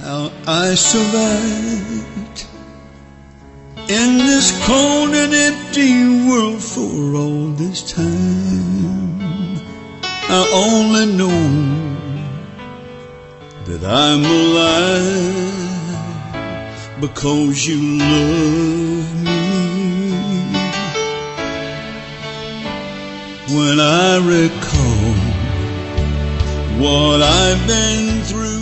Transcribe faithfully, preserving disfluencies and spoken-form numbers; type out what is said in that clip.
how I survived in this cold and empty world for all this time. I only know that I'm alive because you love me. When I recall what I've been through,